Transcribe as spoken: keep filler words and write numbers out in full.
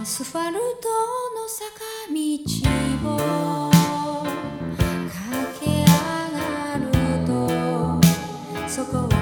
スファルトの坂道を駆け上がるとそこは